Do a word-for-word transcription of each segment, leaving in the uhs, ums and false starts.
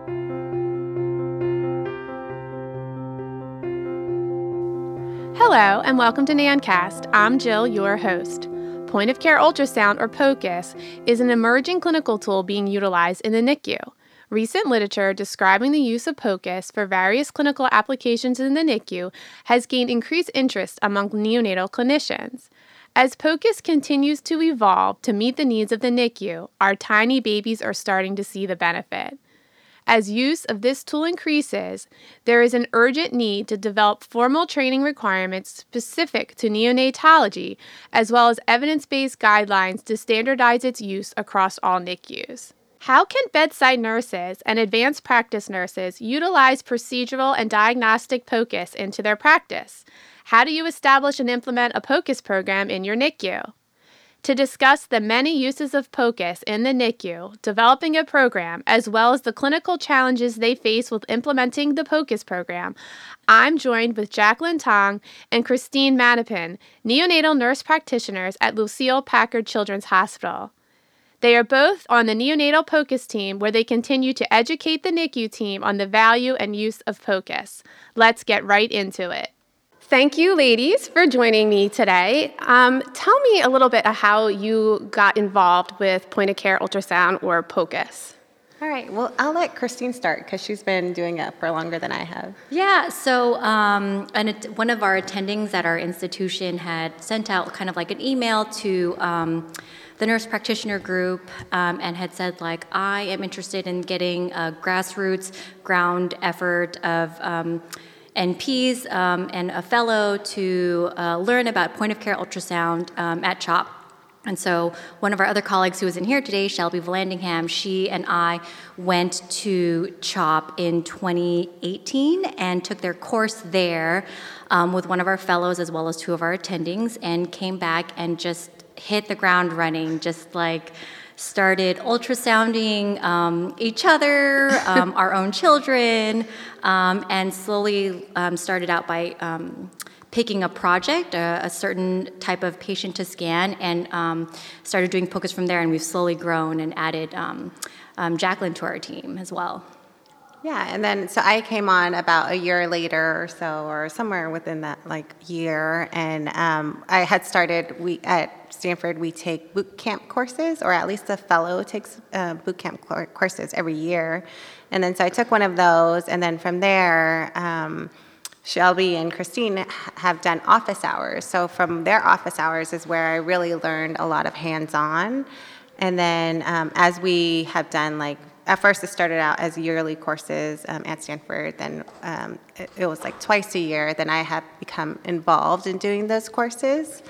Hello, and welcome to NANCast. I'm Jill, your host. Point-of-care ultrasound, or POCUS, is an emerging clinical tool being utilized in the N I C U. Recent literature describing the use of POCUS for various clinical applications in the N I C U has gained increased interest among neonatal clinicians. As POCUS continues to evolve to meet the needs of the N I C U, our tiny babies are starting to see the benefit. As use of this tool increases, there is an urgent need to develop formal training requirements specific to neonatology, as well as evidence-based guidelines to standardize its use across all N I C Us. How can bedside nurses and advanced practice nurses utilize procedural and diagnostic POCUS into their practice? How do you establish and implement a POCUS program in your N I C U? To discuss the many uses of POCUS in the N I C U, developing a program, as well as the clinical challenges they face with implementing the POCUS program, I'm joined with Jacqueline Tong and Christine Manapin, neonatal nurse practitioners at Lucile Packard Children's Hospital. They are both on the neonatal POCUS team, where they continue to educate the N I C U team on the value and use of POCUS. Let's get right into it. Thank you, ladies, for joining me today. Um, tell me a little bit of how you got involved with point-of-care ultrasound, or POCUS. All right. Well, I'll let Christine start because she's been doing it for longer than I have. Yeah. So um, an, one of our attendings at our institution had sent out kind of like an email to um, the nurse practitioner group um, and had said, like, I am interested in getting a grassroots ground effort of um, N Ps um, and a fellow to uh, learn about point-of-care ultrasound um, at CHOP. And so one of our other colleagues who is in here today, Shelby Vallandigham, she and I went to CHOP in twenty eighteen and took their course there um, with one of our fellows as well as two of our attendings, and came back and just hit the ground running, just like started ultrasounding um, each other, um, our own children, um, and slowly um, started out by um, picking a project, a, a certain type of patient to scan, and um, started doing POCUS from there, and we've slowly grown and added um, um, Jacqueline to our team as well. Yeah, and then so I came on about a year later or so, or somewhere within that like year, and um, I had started. We at Stanford we take boot camp courses, or at least a fellow takes uh, boot camp courses every year, and then so I took one of those, and then from there, um, Shelby and Christine have done office hours. So from their office hours is where I really learned a lot of hands-on, and then um, as we have done like. At first, it started out as yearly courses um, at Stanford. Then um, it, it was like twice a year. Then I have become involved in doing those courses.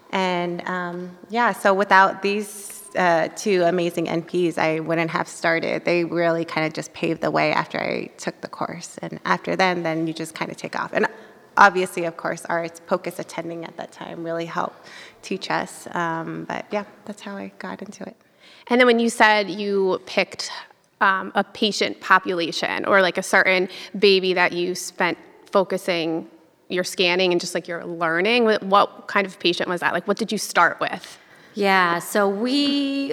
And um, yeah, so without these uh, two amazing N Ps, I wouldn't have started. They really kind of just paved the way after I took the course. And after then, then you just kind of take off. And obviously, of course, our POCUS attending at that time really helped teach us. Um, but yeah, that's how I got into it. And then when you said you picked Um, a patient population, or like a certain baby that you spent focusing your scanning and just like your learning, what kind of patient was that? Like, what did you start with? Yeah, so we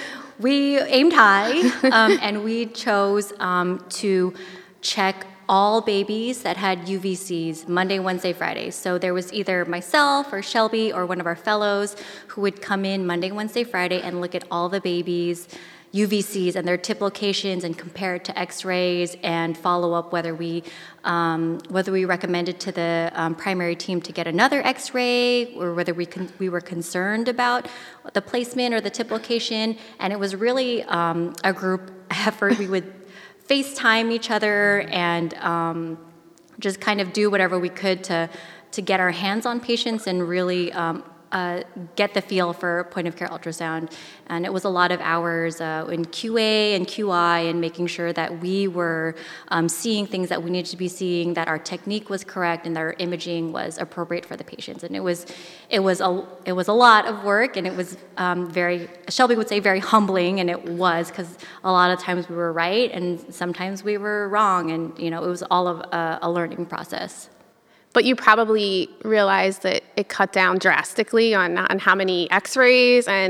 we aimed high, um, and we chose um, to check all babies that had U V Cs Monday, Wednesday, Friday. So there was either myself or Shelby or one of our fellows who would come in Monday, Wednesday, Friday and look at all the babies' U V Cs and their tip locations and compare it to X-rays and follow up whether we um, whether we recommended to the um, primary team to get another X-ray, or whether we con- we were concerned about the placement or the tip location. And it was really um, a group effort. We would FaceTime each other and um, just kind of do whatever we could to to get our hands on patients and really um, Uh, get the feel for point-of-care ultrasound. And it was a lot of hours uh, in Q A and Q I, and making sure that we were um, seeing things that we needed to be seeing, that our technique was correct, and that our imaging was appropriate for the patients. And it was, it was a, it was a lot of work, and it was um, very, Shelby would say, very humbling, and it was, because a lot of times we were right, and sometimes we were wrong, and you know, it was all of a, a learning process. But you probably realized that it cut down drastically on, on how many X-rays and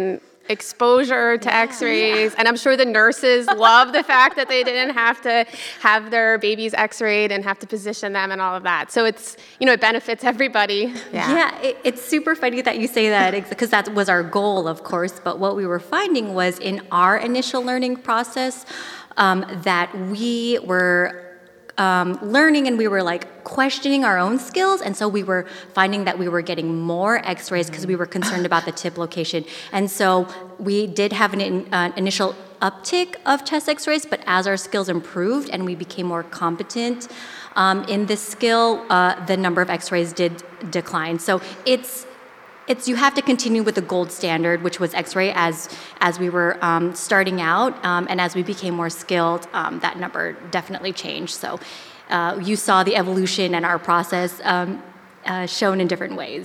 exposure to x-rays. And I'm sure the nurses love the fact that they didn't have to have their babies x-rayed and have to position them and all of that. So it's, you know, it benefits everybody. Yeah, yeah it, it's super funny that you say that because that was our goal, of course. But what we were finding was in our initial learning process um, that we were Um, learning and we were like questioning our own skills, and so we were finding that we were getting more x-rays because we were concerned about the tip location. And so we did have an in, uh, initial uptick of chest x-rays, but as our skills improved and we became more competent um, in this skill, uh, the number of x-rays did decline. So it's It's you have to continue with the gold standard, which was X-ray, as as we were um, starting out, um, and as we became more skilled, um, that number definitely changed. So uh, you saw the evolution and our process um, uh, shown in different ways.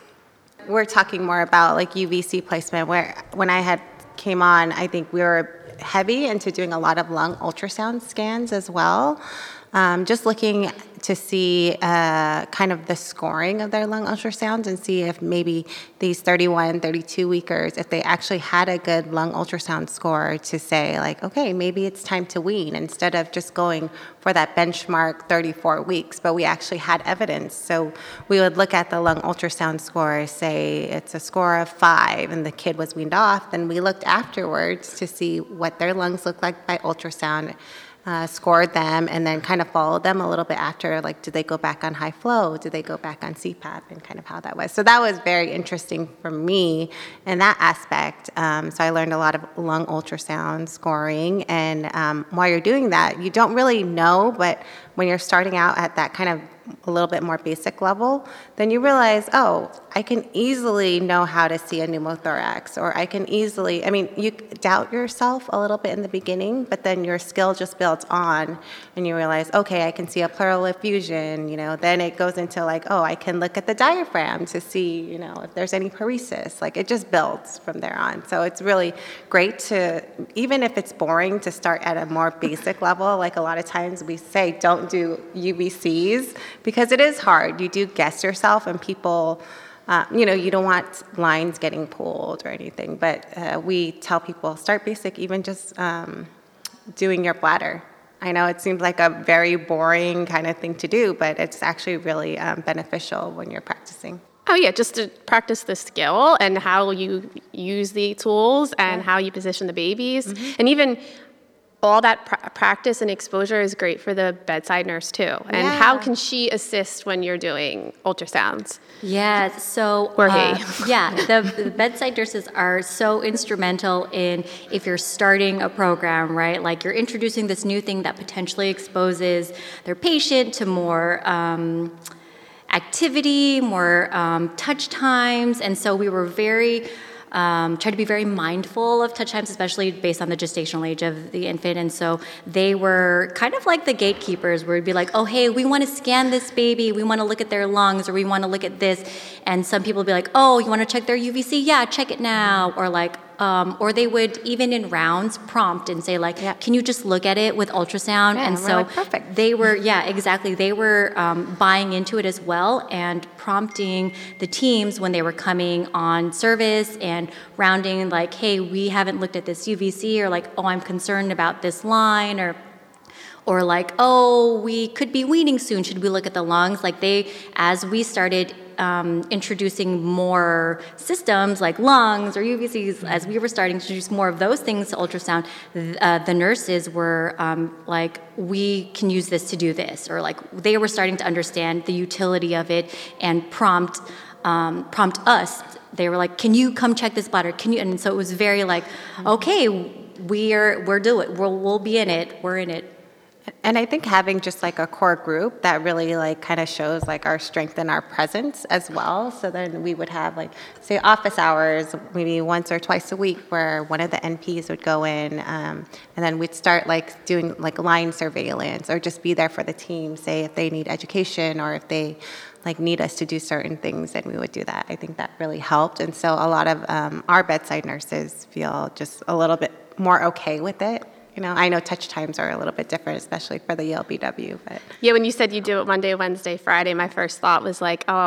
We're talking more about like U V C placement, where when I had came on, I think we were heavy into doing a lot of lung ultrasound scans as well. Um, just looking to see uh, kind of the scoring of their lung ultrasounds and see if maybe these thirty-one, thirty-two weekers, if they actually had a good lung ultrasound score to say like, okay, maybe it's time to wean instead of just going for that benchmark thirty-four weeks, but we actually had evidence. So we would look at the lung ultrasound score, say it's a score of five and the kid was weaned off, then we looked afterwards to see what their lungs looked like by ultrasound. Uh, scored them and then kind of followed them a little bit after, like did they go back on high flow, did they go back on C PAP, and kind of how that was. So that was very interesting for me in that aspect. Um, so I learned a lot of lung ultrasound scoring, and um, while you're doing that, you don't really know, but when you're starting out at that kind of a little bit more basic level, then you realize, oh, I can easily know how to see a pneumothorax, or I can easily, I mean, you doubt yourself a little bit in the beginning, but then your skill just builds on, and you realize, okay, I can see a pleural effusion, you know, then it goes into like, oh, I can look at the diaphragm to see, you know, if there's any paresis, like it just builds from there on. So it's really great to, even if it's boring, to start at a more basic level. Like a lot of times we say, don't do U V Cs, because it is hard. You do guess yourself, and people, uh, you know, you don't want lines getting pulled or anything. But uh, we tell people, start basic, even just um, doing your bladder. I know it seems like a very boring kind of thing to do, but it's actually really um, beneficial when you're practicing. Oh, yeah, just to practice the skill and how you use the tools and yeah. how you position the babies. Mm-hmm. And even all that pr- practice and exposure is great for the bedside nurse, too. And yeah. how can she assist when you're doing ultrasounds? Yeah, so... Or uh, he. Yeah, the, the bedside nurses are so instrumental in if you're starting a program, right? Like you're introducing this new thing that potentially exposes their patient to more... Um, activity, more um, touch times, and so we were very, um, tried to be very mindful of touch times, especially based on the gestational age of the infant, and so they were kind of like the gatekeepers, where we'd be like, oh, hey, we want to scan this baby, we want to look at their lungs, or we want to look at this, and some people would be like, oh, you want to check their U V C? Yeah, check it now, or like, Um, or they would, even in rounds, prompt and say, like, yeah. can you just look at it with ultrasound? Yeah, and we're so like, perfect. they were, yeah, exactly. They were um, buying into it as well and prompting the teams when they were coming on service and rounding, like, hey, we haven't looked at this U V C, or like, oh, I'm concerned about this line, or or like, oh, we could be weaning soon. Should we look at the lungs? Like they, as we started um, introducing more systems like lungs or U V Cs, as we were starting to introduce more of those things to ultrasound, uh, the nurses were um, like, we can use this to do this, or like they were starting to understand the utility of it and prompt um, prompt us. They were like, can you come check this bladder? Can you? And so it was very like, okay, we're we're doing it. We'll we'll be in it. We're in it. And I think having just like a core group that really like kind of shows like our strength and our presence as well. So then we would have like, say, office hours, maybe once or twice a week, where one of the N Ps would go in, um, and then we'd start like doing like line surveillance, or just be there for the team, say if they need education or if they like need us to do certain things, then we would do that. I think that really helped. And so a lot of um, our bedside nurses feel just a little bit more okay with it. You know, I know touch times are a little bit different, especially for the E L B W. But yeah, when you said you do it Monday, Wednesday, Friday, my first thought was like, oh,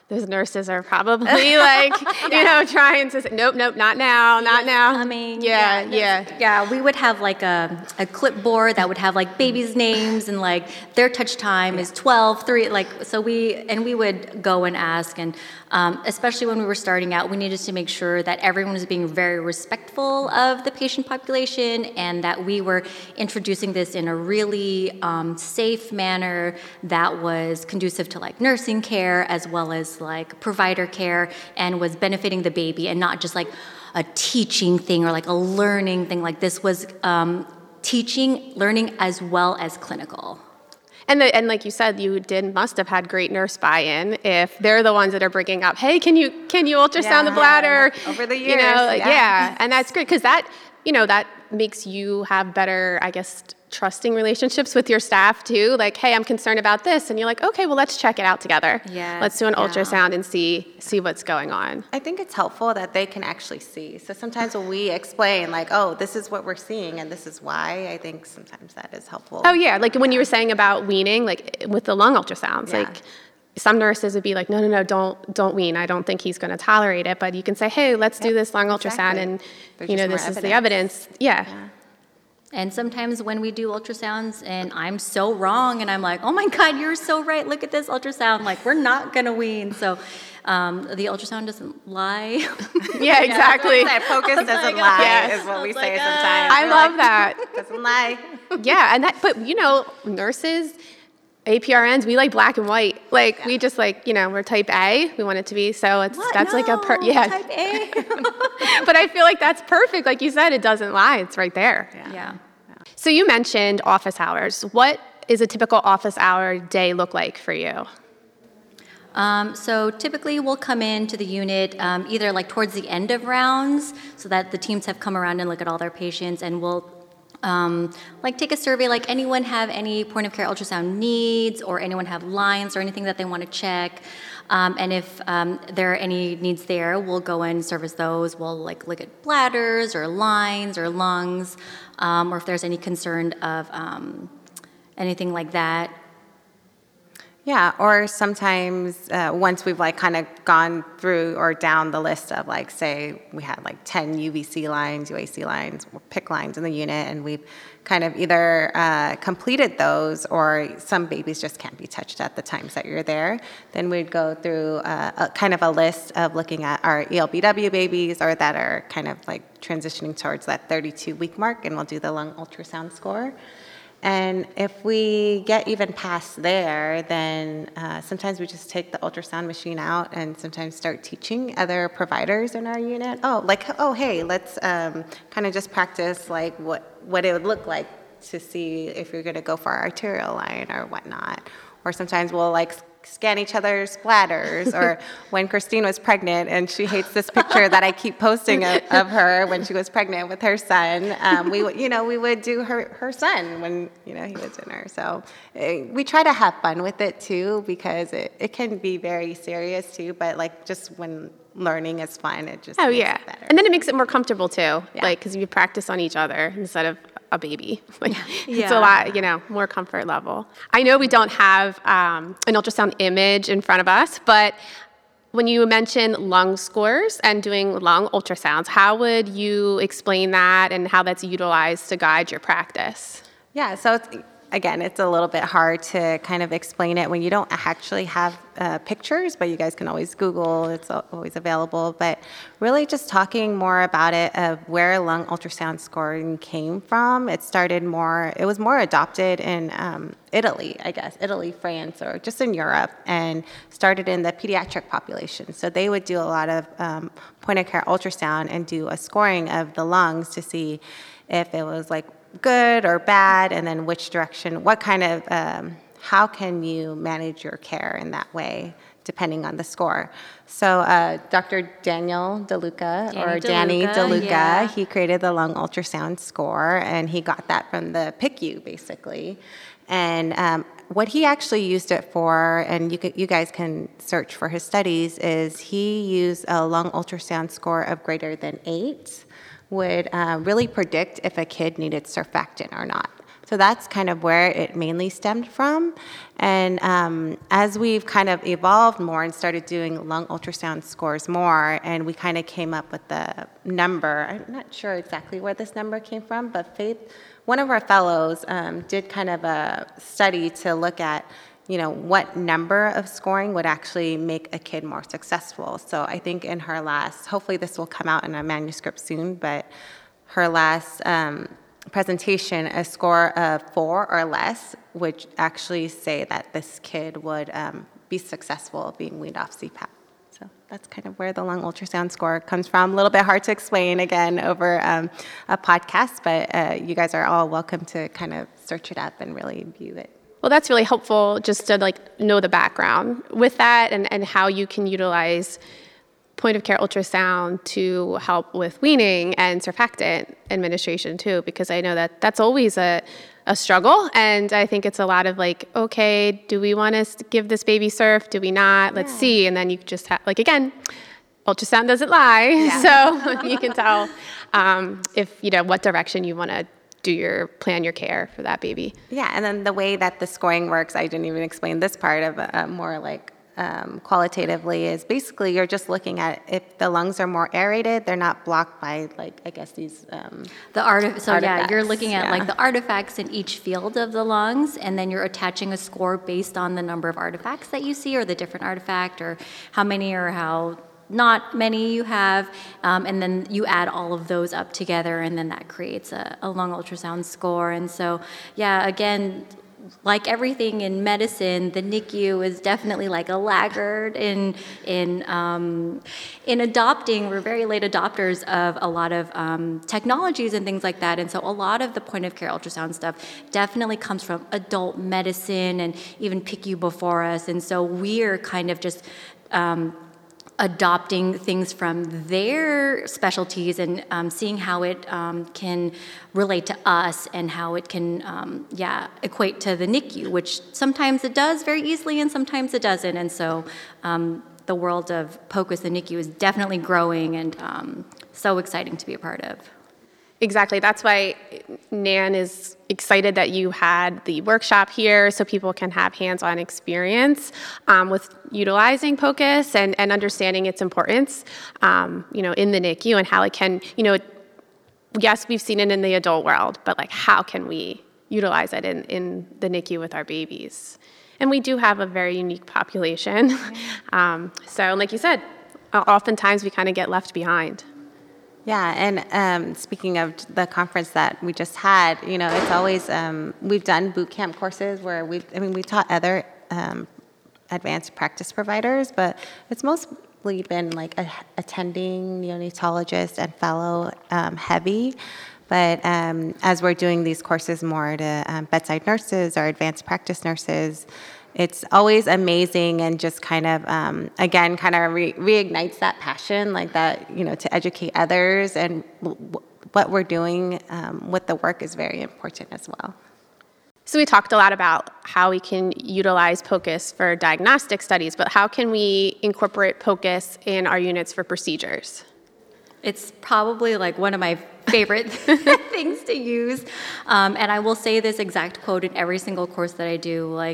those nurses are probably like, yeah. you know, trying to say, nope, nope, not now, not now. Coming. Yeah, yeah. Yeah. Yeah, we would have like a, a clipboard that would have like babies' names and like their touch time yeah. is twelve, three, like, so we, and we would go and ask. And um, especially when we were starting out, we needed to make sure that everyone was being very respectful of the patient population and that we were introducing this in a really um, safe manner that was conducive to like nursing care as well as like provider care and was benefiting the baby and not just like a teaching thing or like a learning thing. Like this was um, teaching, learning as well as clinical. And the, and like you said, you did must have had great nurse buy-in if they're the ones that are bringing up, hey, can you can you ultrasound yeah, the bladder? Over the years, you know, like, yeah. yeah, and that's great because that you know that makes you have better, I guess, trusting relationships with your staff too. Like, hey, I'm concerned about this, and you're like, okay, well, let's check it out together. Yes, let's do an yeah. ultrasound and see see what's going on. I think it's helpful that they can actually see. So sometimes when we explain, like, oh, this is what we're seeing, and this is why, I think sometimes that is helpful. Oh yeah, like when you were saying about weaning, like with the lung ultrasounds, Yeah. like. Some nurses would be like, no, no, no, don't don't wean. I don't think he's going to tolerate it. But you can say, hey, let's Yep, do this lung ultrasound, exactly. and There's you know, just this more is the evidence. Yeah. Yeah. And sometimes when we do ultrasounds and I'm so wrong and I'm like, oh my God, you're so right. Look at this ultrasound. Like, we're not going to wean. So um, the ultrasound doesn't lie. Yeah, exactly. That focus doesn't like, lie yes. is what I we was say like, uh, sometimes. I We're love like, that. Doesn't lie. Yeah, and that, but you know, nurses, A P R Ns, we like black and white. Like Yeah. we just like, you know, we're type A. We want it to be. So it's What? that's like a per, No, yeah. Type A. But I feel like that's perfect. Like you said, it doesn't lie. It's right there. Yeah. Yeah. So you mentioned office hours. What is a typical office hour day look like for you? Um, so typically we'll come into the unit um, either like towards the end of rounds so that the teams have come around and look at all their patients, and we'll um, like take a survey, like anyone have any point of care ultrasound needs or anyone have lines or anything that they want to check. Um, and if um, there are any needs there, we'll go and service those. We'll like look at bladders or lines or lungs, um, or if there's any concern of um, anything like that. Yeah, or sometimes uh, once we've like kind of gone through or down the list of like, say we had like ten U V C lines, U A C lines, or P I C C lines in the unit, and we've kind of either uh, completed those or some babies just can't be touched at the times that you're there, then we'd go through uh, a, kind of a list of looking at our E L B W babies or that are kind of like transitioning towards that thirty-two week mark, and we'll do the lung ultrasound score. And if we get even past there, then uh, sometimes we just take the ultrasound machine out and sometimes start teaching other providers in our unit. Oh, like, oh, hey, let's um, kind of just practice like what, what it would look like to see if you're going to go for our arterial line or whatnot. Or sometimes we'll like scan each other's bladders, or when Christine was pregnant, and she hates this picture that I keep posting of, of her when she was pregnant with her son. Um, we, would, you know, we would do her her son when you know he was in her. So uh, we try to have fun with it too, because it, it can be very serious too. But like just when learning is fun, it just Oh makes yeah, it better. and then it makes it more comfortable too. Yeah. Like because you practice on each other instead of a baby. Like it's Yeah. a lot, you know, more comfort level. I know we don't have um, an ultrasound image in front of us, but when you mention lung scores and doing lung ultrasounds, how would you explain that and how that's utilized to guide your practice? Yeah, so it's, again, it's a little bit hard to kind of explain it when you don't actually have uh, pictures, but you guys can always Google, it's always available. But really just talking more about it, of where lung ultrasound scoring came from. It started more, it was more adopted in um, Italy, I guess, Italy, France, or just in Europe, and started in the pediatric population. So they would do a lot of um, point of care ultrasound and do a scoring of the lungs to see if it was like good or bad, and then which direction, what kind of, um, how can you manage your care in that way, depending on the score. So uh, Doctor Daniel DeLuca, Danny or Danny DeLuca, DeLuca, yeah. he created the lung ultrasound score, and he got that from the P I C U, basically. And um, what he actually used it for, and you, could, you guys can search for his studies, is he used a lung ultrasound score of greater than eight, would uh, really predict if a kid needed surfactant or not. So that's kind of where it mainly stemmed from. And um, as we've kind of evolved more and started doing lung ultrasound scores more, and we kind of came up with the number, I'm not sure exactly where this number came from, but Faith, one of our fellows, um, did kind of a study to look at, you know, what number of scoring would actually make a kid more successful. So I think in her last, hopefully this will come out in a manuscript soon, but her last um, presentation, a score of four or less would actually say that this kid would um, be successful being weaned off C PAP. So that's kind of where the lung ultrasound score comes from. A little bit hard to explain, again, over um, a podcast, but uh, you guys are all welcome to kind of search it up and really view it. Well, that's really helpful just to like know the background with that and, and how you can utilize point of care ultrasound to help with weaning and surfactant administration too, because I know that that's always a, a struggle. And I think it's a lot of like, okay, do we want to give this baby surf? Do we not? Let's yeah. see. And then you just have, like, again, ultrasound doesn't lie. Yeah. So you can tell um, if, you know, what direction you want to do your, plan your care for that baby. Yeah. And then the way that the scoring works, I didn't even explain this part of uh, more like, Um, qualitatively is basically you're just looking at if the lungs are more aerated, they're not blocked by like I guess these um, the artif- so artifacts. yeah, you're looking at yeah. like the artifacts in each field of the lungs, and then you're attaching a score based on the number of artifacts that you see, or the different artifact, or how many or how not many you have, um, and then you add all of those up together, and then that creates a, a lung ultrasound score. And so, yeah, again, like everything in medicine, the N I C U is definitely like a laggard in in um, in adopting. We're very late adopters of a lot of um, technologies and things like that, and so a lot of the point of care ultrasound stuff definitely comes from adult medicine and even P I C U before us, and so we're kind of just um, adopting things from their specialties and um, seeing how it um, can relate to us and how it can, um, yeah, equate to the N I C U, which sometimes it does very easily and sometimes it doesn't. And so um, the world of POCUS and N I C U is definitely growing and um, so exciting to be a part of. Exactly. That's why Nan is excited that you had the workshop here so people can have hands-on experience um, with utilizing POCUS and, and understanding its importance, um, you know, in the N I C U and how it can, you know, yes, we've seen it in the adult world, but like how can we utilize it in, in the N I C U with our babies? And we do have a very unique population. um, so like you said, oftentimes we kind of get left behind. Yeah, and um, speaking of the conference that we just had, you know, it's always, um, we've done boot camp courses where we've, I mean, we taught other um, advanced practice providers, but it's mostly been like a, attending neonatologist and fellow um, heavy. But um, as we're doing these courses more to um, bedside nurses or advanced practice nurses, it's always amazing and just kind of, um, again, kind of re- reignites that passion, like that, you know, to educate others. And w- what we're doing um, with the work is very important as well. So we talked a lot about how we can utilize POCUS for diagnostic studies, but how can we incorporate POCUS in our units for procedures? It's probably like one of my favorite things to use. Um, and I will say this exact quote in every single course that I do, like,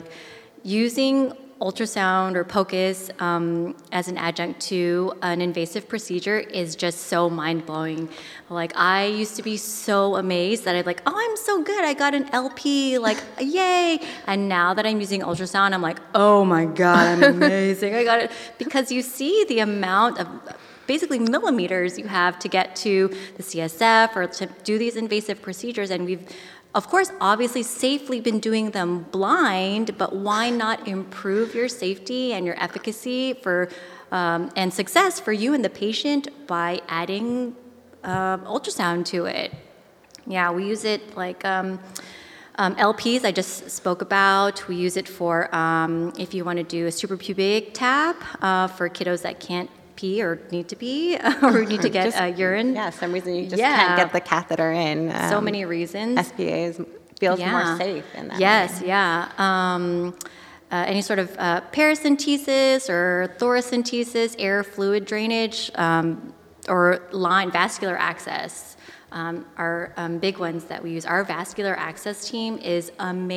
using ultrasound or POCUS um, as an adjunct to an invasive procedure is just so mind-blowing. Like, I used to be so amazed that I'd like, oh, I'm so good, I got an L P, like, yay! And now that I'm using ultrasound, I'm like, oh my God, I'm amazing, I got it. Because you see the amount of basically millimeters you have to get to the C S F or to do these invasive procedures, and we've of course, obviously safely been doing them blind, but why not improve your safety and your efficacy for um, and success for you and the patient by adding uh, ultrasound to it? Yeah, we use it like um, um, L Ps I just spoke about. We use it for um, if you want to do a suprapubic tap uh, for kiddos that can't pee or need to pee or need to get just, uh, urine. Yeah, some reason you just yeah. can't get the catheter in. Um, so many reasons. S P A is, feels yeah. more safe in that Yes, way. yeah. Um, uh, any sort of uh, paracentesis or thoracentesis, air fluid drainage, um, or line vascular access. um, our um, big ones that we use. Our vascular access team is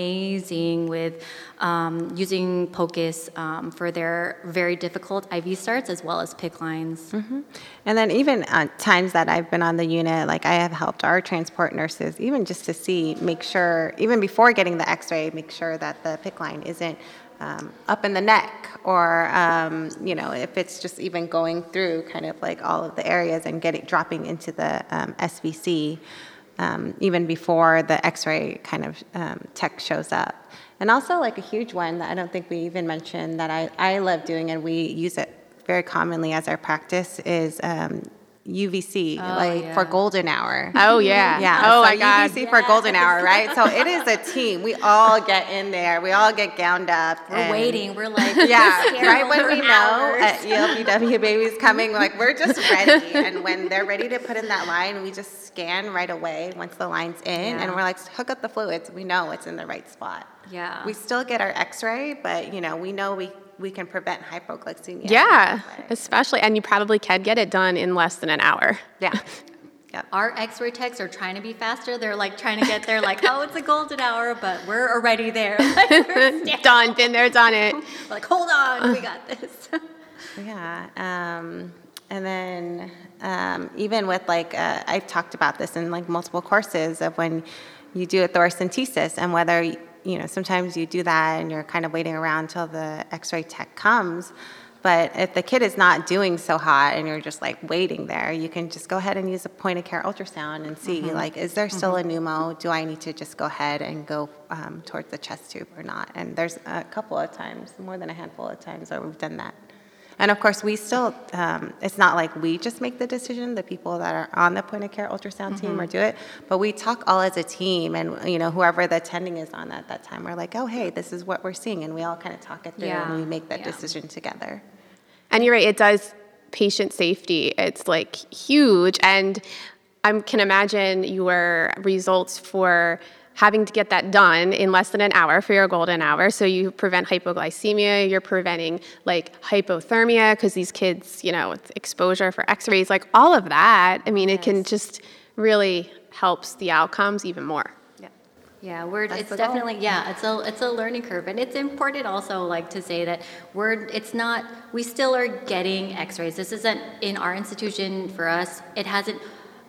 amazing with um, using POCUS um, for their very difficult I V starts as well as P I C C lines. Mm-hmm. And then even uh, times that I've been on the unit, like I have helped our transport nurses, even just to see, make sure, even before getting the x-ray, make sure that the P I C C line isn't um, up in the neck, or, um, you know, if it's just even going through kind of like all of the areas and getting dropping into the um, S V C, um, even before the x-ray kind of um, tech shows up. And also like a huge one that I don't think we even mentioned that I, I love doing, and we use it very commonly as our practice, is um, U V C, Oh, like yeah. for golden hour. Oh, yeah. Yeah. Oh, so my God. U V C for golden hour, right? So it is a team. We all get in there. We all get gowned up. We're and- waiting. We're like, Yeah, sterile right when for we know hours. at E L P W baby's coming, like we're just ready. And when they're ready to put in that line, we just scan right away once the line's in, Yeah. and we're like, hook up the fluids. We know it's in the right spot. Yeah. We still get our x-ray, but you know, we know we, we can prevent hypoglycemia. Yeah, But- especially, and you probably can get it done in less than an hour. Yeah. Yep. Our x-ray techs are trying to be faster. They're like trying to get there like, oh, it's a golden hour, but we're already there. Like, we're standing- Done, been there, done it. like, hold on, we got this. Yeah, um, and then um, even with like, uh, I've talked about this in like multiple courses of when you do a thoracentesis, and whether, you know, sometimes you do that and you're kind of waiting around until the x-ray tech comes. But if the kid is not doing so hot and you're just like waiting there, you can just go ahead and use a point of care ultrasound and see mm-hmm. like, is there still mm-hmm. a pneumo? Do I need to just go ahead and go um, towards the chest tube or not? And there's a couple of times, more than a handful of times where we've done that. And of course, we still, um, it's not like we just make the decision, the people that are on the point of care ultrasound mm-hmm. team or do it, but we talk all as a team, and you know, whoever the attending is on at that time, we're like, oh, hey, this is what we're seeing, and we all kind of talk it through Yeah. and we make that Yeah. decision together. And you're right, it does patient safety. It's like huge, and I can imagine your results for having to get that done in less than an hour for your golden hour. So you prevent hypoglycemia, you're preventing like hypothermia, because these kids, you know, with exposure for x-rays, like all of that, I mean, Yes. it can just really helps the outcomes even more. Yeah. Yeah, we're That's it's the goal. definitely yeah, it's a it's a learning curve, and it's important also like to say that we're it's not we still are getting x-rays. This isn't in our institution for us. It hasn't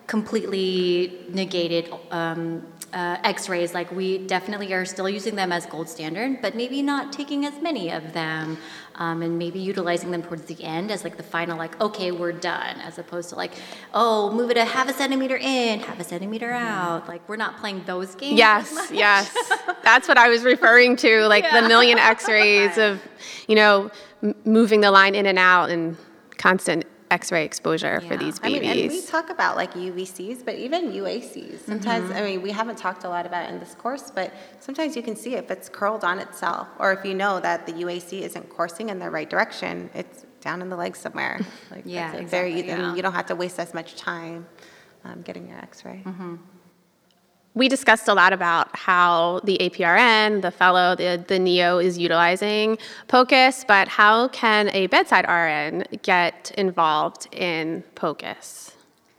completely negated um, uh, x-rays. Like we definitely are still using them as gold standard, but maybe not taking as many of them, um, and maybe utilizing them towards the end as like the final, like, okay, we're done, as opposed to like, oh, move it a half a centimeter in, half a centimeter out. Like we're not playing those games. Yes, yes. That's what I was referring to, like Yeah. the million x-rays of, you know, m- moving the line in and out and constant x-ray exposure for Yeah. these I mean, babies. and we talk about like U V Cs, but even U A Cs. Sometimes, Mm-hmm. I mean, we haven't talked a lot about it in this course, but sometimes you can see if it's curled on itself, or if you know that the U A C isn't coursing in the right direction, it's down in the leg somewhere. Like Yeah, that's a very, exactly, and yeah. you don't have to waste as much time um, getting your X-ray. Mm-hmm. We discussed a lot about how the A P R N, the fellow, the, the N E O is utilizing POCUS, but how can a bedside R N get involved in POCUS?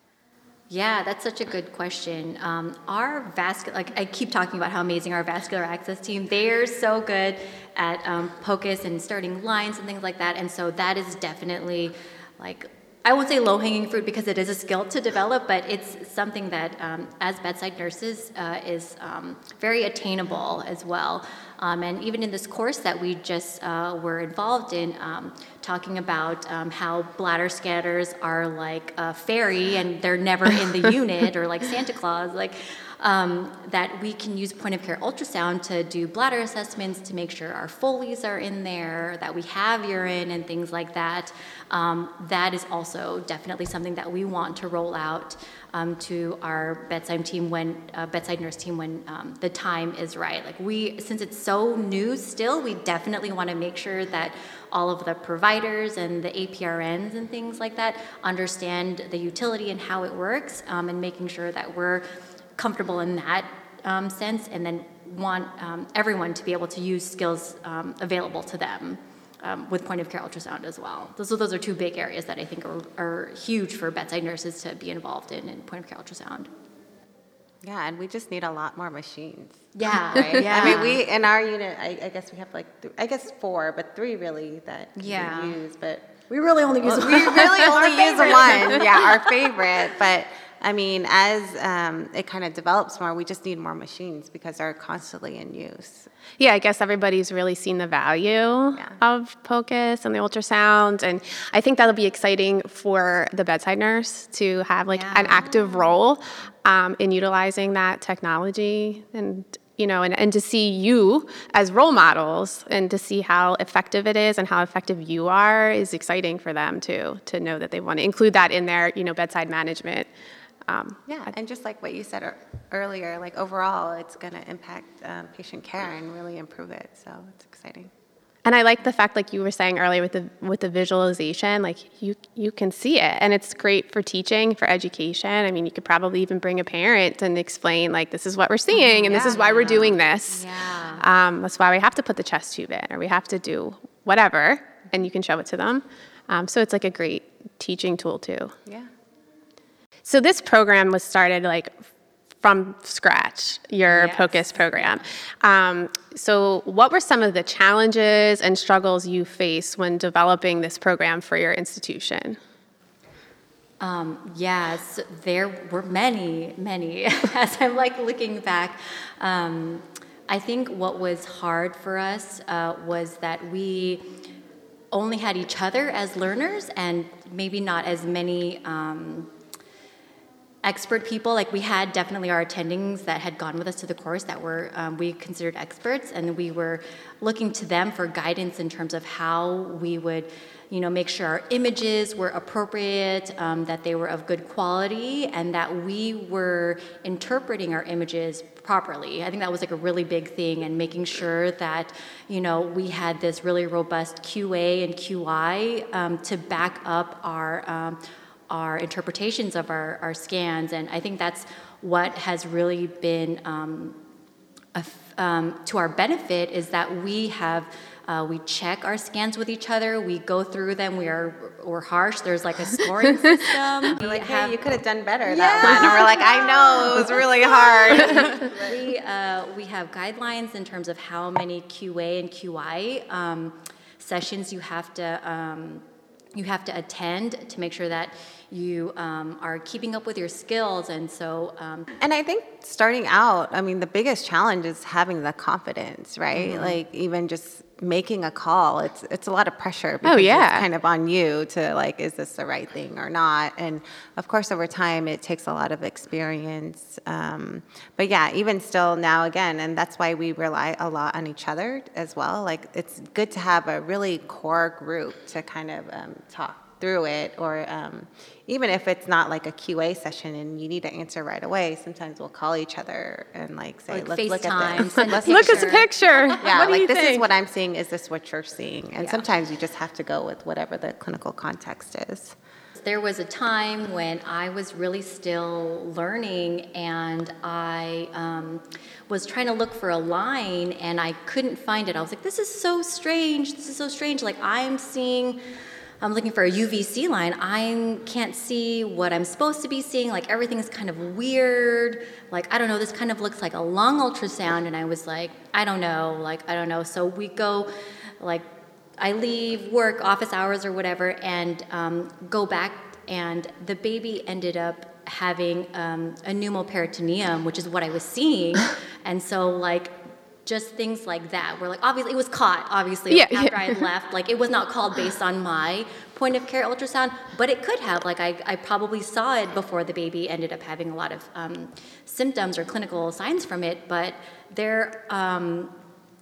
Yeah, that's such a good question. Um, our vascular, like I keep talking about how amazing our vascular access team, they're so good at um, POCUS and starting lines and things like that. And so that is definitely like, I won't say low-hanging fruit because it is a skill to develop, but it's something that um, as bedside nurses uh, is um, very attainable as well. Um, and even in this course that we just uh, were involved in, um, talking about um, how bladder scanners are like a fairy and they're never in the unit, or like Santa Claus, like um, that we can use point-of-care ultrasound to do bladder assessments to make sure our Foleys are in there, that we have urine and things like that. Um, that is also definitely something that we want to roll out um, to our bedside team when uh, bedside nurse team when um, the time is right. Like we, since it's so new still, we definitely want to make sure that all of the providers and the A P R Ns and things like that understand the utility and how it works, um, and making sure that we're comfortable in that um, sense, and then want um, everyone to be able to use skills um, available to them um, with point-of-care ultrasound as well. Those are, those are two big areas that I think are, are huge for bedside nurses to be involved in, in point-of-care ultrasound. Yeah, and we just need a lot more machines. Yeah, Right? yeah. I mean, we, in our unit, I, I guess we have like, th- I guess four, but three really that can Yeah. be used, but We really only use we really only use one. Yeah, our favorite. But I mean, as um, it kind of develops more, we just need more machines because they're constantly in use. Yeah, I guess everybody's really seen the value Yeah. of POCUS and the ultrasound, and I think that'll be exciting for the bedside nurse to have like an Yeah. active role um, in utilizing that technology, and you know, and, and to see you as role models and to see how effective it is and how effective you are is exciting for them too, to know that they want to include that in their, you know, bedside management. Um, Yeah, and just like what you said ear- earlier, like overall, it's going to impact um, patient care and really improve it. So it's exciting. And I like the fact, like you were saying earlier, with the with the visualization, like you you can see it, and it's great for teaching, for education. I mean, you could probably even bring a parent and explain, like, this is what we're seeing, and this is why we're doing this. Yeah. Um, that's why we have to put the chest tube in, or we have to do whatever, and you can show it to them. Um, so it's like a great teaching tool too. Yeah. So this program was started like from scratch, your Yes. POCUS program. Um, so what were some of the challenges and struggles you faced when developing this program for your institution? Um, yes, there were many, many. As I'm like looking back, um, I think what was hard for us uh, was that we only had each other as learners and maybe not as many um, expert people. Like we had definitely our attendings that had gone with us to the course that were um, we considered experts, and we were looking to them for guidance in terms of how we would, you know, make sure our images were appropriate, um, that they were of good quality, and that we were interpreting our images properly. I think that was like a really big thing, and making sure that, you know, we had this really robust Q A and Q I um, to back up our um, our interpretations of our, our scans. And I think that's what has really been um, a f- um, to our benefit, is that we have uh, we check our scans with each other. We go through them. We are we're harsh. There's like a scoring system. We're like, We hey, have- you could have done better that one. And we're like, I know, it was really hard. we uh, we have guidelines in terms of how many Q A and Q I um, sessions you have to um, you have to attend to make sure that you um, are keeping up with your skills. And so um, And I think starting out, I mean, the biggest challenge is having the confidence, right? Mm-hmm. Like even just making a call, it's it's a lot of pressure because Oh, yeah. it's kind of on you to like, is this the right thing or not? And of course, over time, it takes a lot of experience. Um, but yeah, even still now again, and that's why we rely a lot on each other as well. Like it's good to have a really core group to kind of um, talk through it, or um, even if it's not like a Q A session and you need to answer right away, sometimes we'll call each other and like say, Like let's look FaceTime, at this. send a Let's Look at the picture. Yeah, What do like you this think? is what I'm seeing. Is this what you're seeing? And Yeah. sometimes you just have to go with whatever the clinical context is. there was a time when I was really still learning, and I um, was trying to look for a line, and I couldn't find it. I was like, this is so strange. This is so strange. Like I'm seeing, I'm looking for a U V C line. I can't see what I'm supposed to be seeing. Like everything is kind of weird. Like, I don't know, this kind of looks like a lung ultrasound. And I was like, I don't know, like, I don't know. So we go, like, I leave work, office hours or whatever, and um, go back, and the baby ended up having um, a pneumoperitoneum, which is what I was seeing. And so, like, just things like that, where, like, obviously, it was caught, obviously, Yeah, after yeah. I had left. Like, it was not called based on my point of care ultrasound, but it could have. Like, I, I probably saw it before the baby ended up having a lot of um, symptoms or clinical signs from it, but there... Um,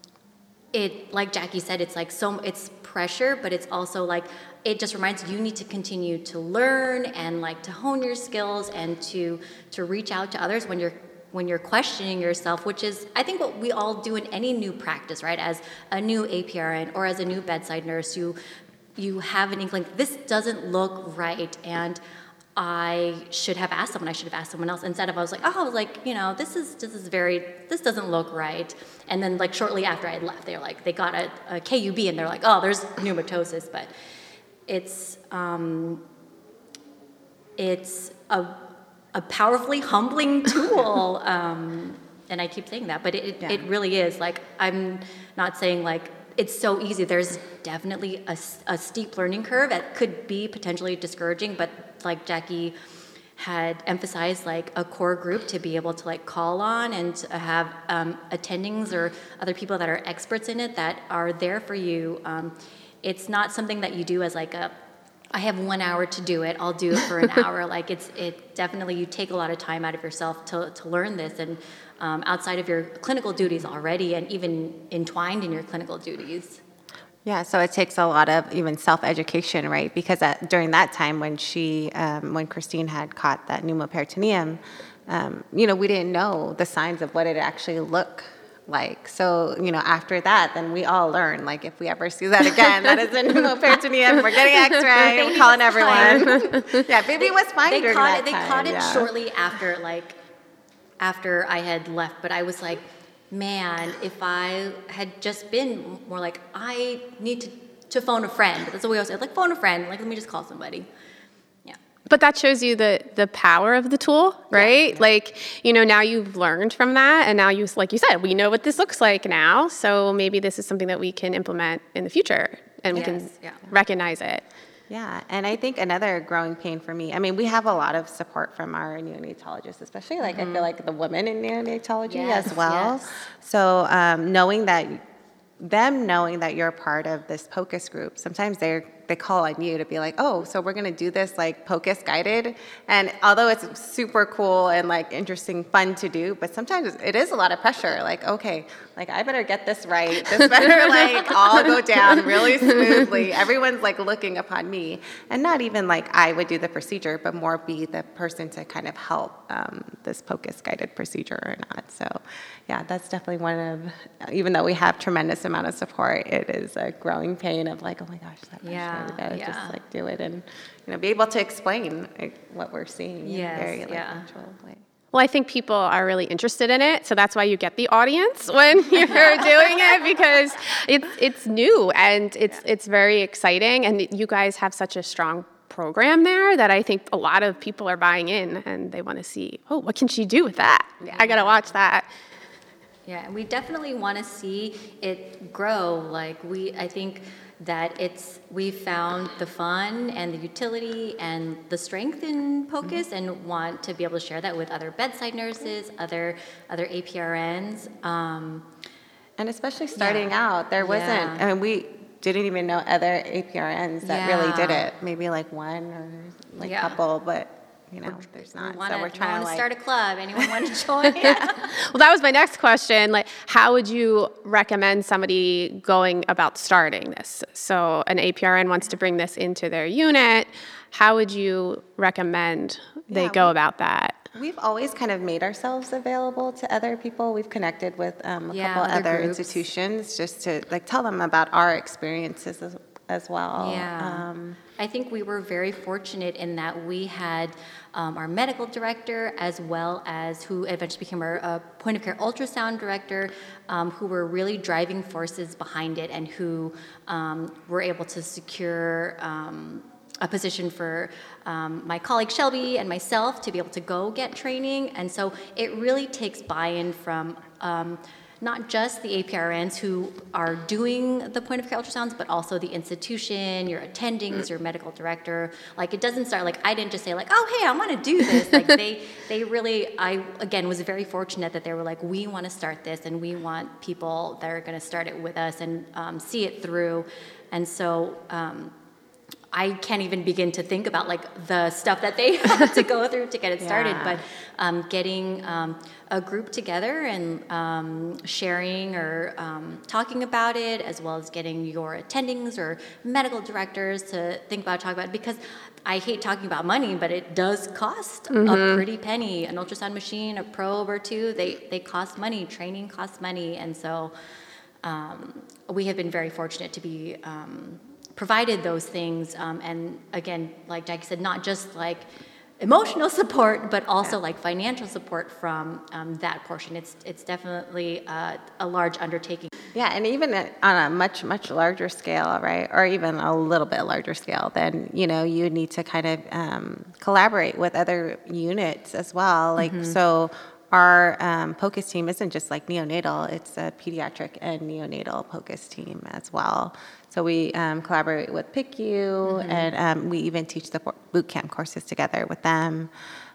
It, like Jackie said, it's like so, it's pressure, but it's also like, it just reminds you, you need to continue to learn and like to hone your skills and to to reach out to others when you're when you're questioning yourself, which is, I think, what we all do in any new practice, right? As a new A P R N or as a new bedside nurse, you you have an inkling, this doesn't look right, and I should have asked someone, I should have asked someone else. Instead of, I was like, oh, like, you know, this is this is very, this doesn't look right. And then, like, shortly after I had left, they were like, they got a, a K U B, and they're like, oh, there's pneumatosis. But it's, um, it's a a powerfully humbling tool. Um, and I keep saying that, but it, Yeah. it really is. Like, I'm not saying like it's so easy. There's definitely a, a steep learning curve that could be potentially discouraging, but like Jackie had emphasized, like a core group to be able to like call on and to have um, attendings or other people that are experts in it that are there for you. Um, it's not something that you do as like a, I have one hour to do it, I'll do it for an hour. Like it's, it definitely, you take a lot of time out of yourself to, to learn this, and um, outside of your clinical duties already, and even entwined in your clinical duties. Yeah, so it takes a lot of even self-education, right? Because at, during that time when she, um, when Christine had caught that pneumoperitoneum, um, you know, we didn't know the signs of what it actually looked like. So, you know, after that, then we all learn, like, if we ever see that again, that is a pneumoperitoneum, we're getting x-ray, we're calling everyone. Yeah, baby was fine They during caught that it, they time. caught it yeah. shortly after, like, after I had left, but I was like, man, if I had just been more like, I need to, to phone a friend. That's what we always say, like, phone a friend, like, let me just call somebody. Yeah. But that shows you the the power of the tool, right? Yeah. Like, you know, now you've learned from that, and now you, like you said, we know what this looks like now, so maybe this is something that we can implement in the future, and we can Yes, yeah. recognize it. Yeah, and I think another growing pain for me, I mean, we have a lot of support from our neonatologists, especially like Mm-hmm. I feel like the women in neonatology Yes, as well. yes. So um, knowing that, them knowing that you're part of this POCUS group, sometimes they're they call on you to be like, oh, so we're gonna do this like POCUS guided. And although it's super cool and like interesting, fun to do, but sometimes it is a lot of pressure. Like, okay, like I better get this right. This better like all go down really smoothly. Everyone's like looking upon me, and not even like I would do the procedure, but more be the person to kind of help um, this POCUS guided procedure or not. So yeah, that's definitely one of, even though we have tremendous amount of support, it is a growing pain of like, oh my gosh, that pressure. Yeah. We gotta yeah. just like do it and, you know, be able to explain like, what we're seeing Yes, in a very like yeah. natural way. Well, I think people are really interested in it, so that's why you get the audience when you're doing it, because it's it's new and it's yeah. it's very exciting, and you guys have such a strong program there that I think a lot of people are buying in, and they want to see, oh, what can she do with that? Yeah. I gotta watch that. Yeah, and we definitely want to see it grow. Like we, I think that it's, we found the fun and the utility and the strength in POCUS, mm-hmm. and want to be able to share that with other bedside nurses, other other A P R Ns. Um, and especially starting yeah. out, there wasn't, yeah. I mean, we didn't even know other A P R Ns that yeah. really did it. Maybe like one or like a yeah. couple, but you know, there's not. We wanna, so we're trying we to like start a club. Anyone want to join? Yeah. Well, that was my next question. Like, how would you recommend somebody going about starting this? So an A P R N wants to bring this into their unit. How would you recommend they Yeah, go we- about that? We've always kind of made ourselves available to other people. We've connected with um, a Yeah, couple other other groups. institutions just to like tell them about our experiences as, as well. Yeah. Um, I think we were very fortunate in that we had um, our medical director, as well as who eventually became our uh, point of care ultrasound director, um, who were really driving forces behind it, and who um, were able to secure um, a position for um, my colleague Shelby and myself to be able to go get training. And so it really takes buy-in from um, not just the A P R Ns who are doing the point of care ultrasounds, but also the institution, your attendings, your medical director. Like, it doesn't start, like, I didn't just say, like, oh, hey, I want to do this. Like, they, they really, I, again, was very fortunate that they were like, we want to start this, and we want people that are going to start it with us and um, see it through. And so, um, I can't even begin to think about like the stuff that they have to go through to get it started, Yeah. but um, getting um, a group together and um, sharing or um, talking about it, as well as getting your attendings or medical directors to think about, talk about it, because I hate talking about money, but it does cost mm-hmm. a pretty penny. An ultrasound machine, a probe or two, they, they cost money. Training costs money, and so um, we have been very fortunate to be um, provided those things, um, and again, like Jackie said, not just like emotional support, but also yeah. like financial support from um, that portion. It's it's definitely uh, a large undertaking. Yeah, and even at- on a much, much larger scale, right, or even a little bit larger scale, then, you know, you need to kind of um, collaborate with other units as well. Like, mm-hmm. so our um, POCUS team isn't just like neonatal, it's a pediatric and neonatal POCUS team as well. So we um, collaborate with P I C U, mm-hmm. and um, we even teach the boot camp courses together with them.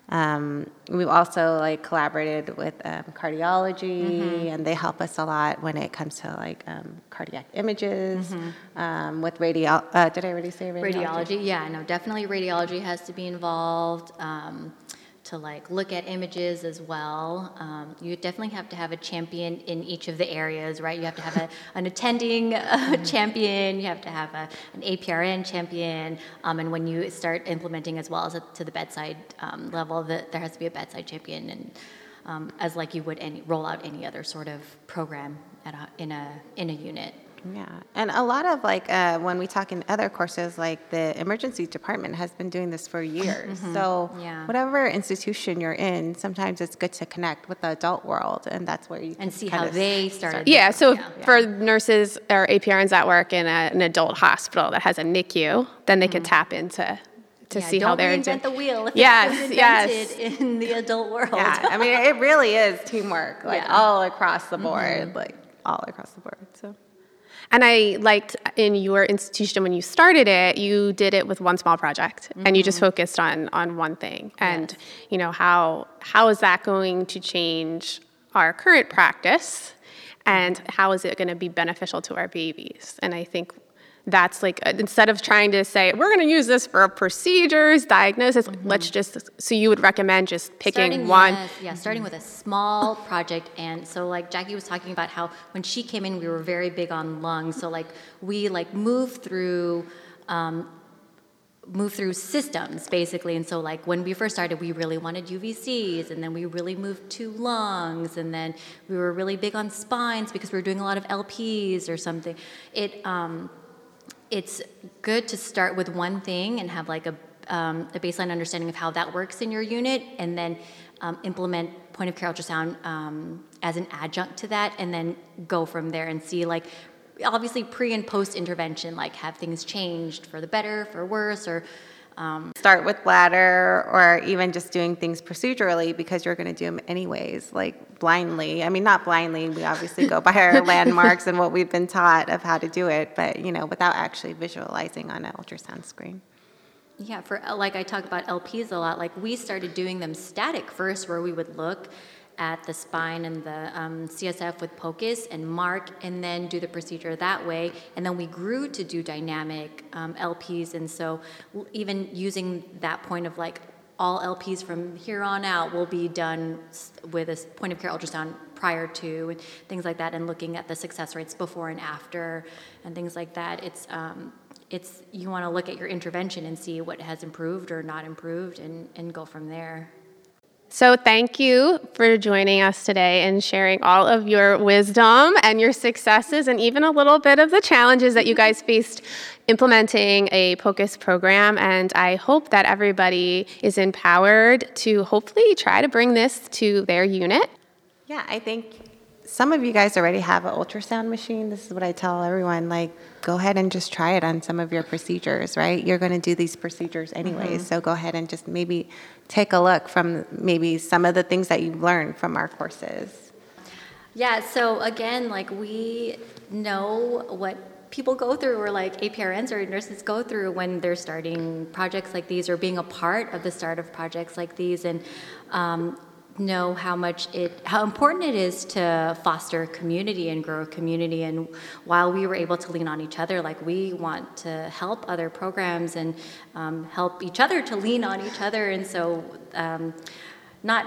Um, we've also like collaborated with um, cardiology, mm-hmm. and they help us a lot when it comes to like um, cardiac images. Mm-hmm. um, with radio, uh, did I already say radiology? Radiology, yeah, no, definitely radiology has to be involved. Um, to like look at images as well. Um, you definitely have to have a champion in each of the areas, right? You have to have a, an attending uh, champion, you have to have a, an A P R N champion, um, and when you start implementing as well as a, to the bedside um, level, the, there has to be a bedside champion, and um, as like you would any, roll out any other sort of program at a, in a in a unit. Yeah, and a lot of like uh, when we talk in other courses, like the emergency department has been doing this for years. Mm-hmm. So yeah. whatever institution you're in, sometimes it's good to connect with the adult world, and that's where you and see how they started. Start. Yeah, so yeah. for nurses or A P R Ns that work in a, an adult hospital that has a N I C U, then they mm-hmm. can tap into to yeah, see how they're doing. Don't reinvent the wheel. If yes, it was yes. invented in the adult world. Yeah, I mean it really is teamwork, like yeah. all across the board, mm-hmm. like all across the board. So. And I liked in your institution when you started it, you did it with one small project, mm-hmm. and you just focused on on one thing. And yes. you know how how is that going to change our current practice, and how is it going to be beneficial to our babies? And I think that's like instead of trying to say we're going to use this for procedures, diagnosis, mm-hmm. let's just so you would recommend just picking starting, one. Yes, yeah, starting with a small project. And so like Jackie was talking about how when she came in, we were very big on lungs. So like we like moved through. Um, move through systems basically, and so like when we first started we really wanted U V Cs, and then we really moved to lungs, and then we were really big on spines because we were doing a lot of L Ps or something. It um it's good to start with one thing and have like a um, a baseline understanding of how that works in your unit, and then um, implement point of care ultrasound um, as an adjunct to that, and then go from there and see like obviously pre and post intervention, like have things changed for the better, for worse, or um, start with bladder, or even just doing things procedurally because you're going to do them anyways, like blindly. I mean, not blindly. We obviously go by our landmarks and what we've been taught of how to do it, but you know, without actually visualizing on an ultrasound screen. Yeah, for like I talk about L Ps a lot. Like we started doing them static first, where we would look at the spine and the um, C S F with POCUS and mark, and then do the procedure that way. And then we grew to do dynamic um, L Ps, and so even using that point of like all L Ps from here on out will be done with a point of care ultrasound prior to, and things like that, and looking at the success rates before and after and things like that. It's um, it's you want to look at your intervention and see what has improved or not improved, and, and go from there. So thank you for joining us today and sharing all of your wisdom and your successes, and even a little bit of the challenges that you guys faced implementing a POCUS program. And I hope that everybody is empowered to hopefully try to bring this to their unit. Yeah, I think some of you guys already have an ultrasound machine. This is what I tell everyone, like, go ahead and just try it on some of your procedures, right? You're going to do these procedures anyways, mm-hmm. so go ahead and just maybe take a look from maybe some of the things that you've learned from our courses. Yeah, so again, like we know what people go through, or like A P R Ns or nurses go through when they're starting projects like these, or being a part of the start of projects like these, and um, know how much it, how important it is to foster community and grow a community. And while we were able to lean on each other, like we want to help other programs and um, help each other to lean on each other. And so um, not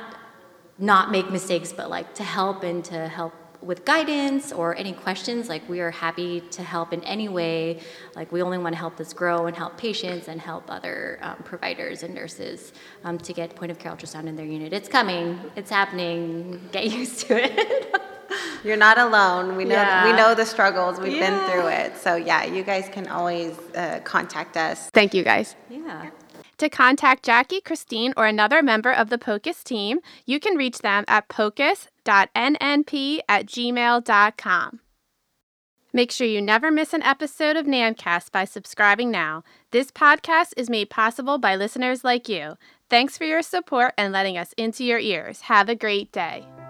not make mistakes, but like to help and to help with guidance or any questions. Like we are happy to help in any way. Like we only want to help this grow and help patients and help other um, providers and nurses um, to get point of care ultrasound in their unit. It's coming. It's happening. Get used to it. You're not alone. We know yeah. we know the struggles. We've yeah. been through it. So yeah, you guys can always uh, contact us. Thank you, guys. Yeah. To contact Jackie, Christine, or another member of the POCUS team, you can reach them at pocus dot n n p at gmail dot com. Make sure you never miss an episode of NanCast by subscribing now. This podcast is made possible by listeners like you. Thanks for your support and letting us into your ears. Have a great day.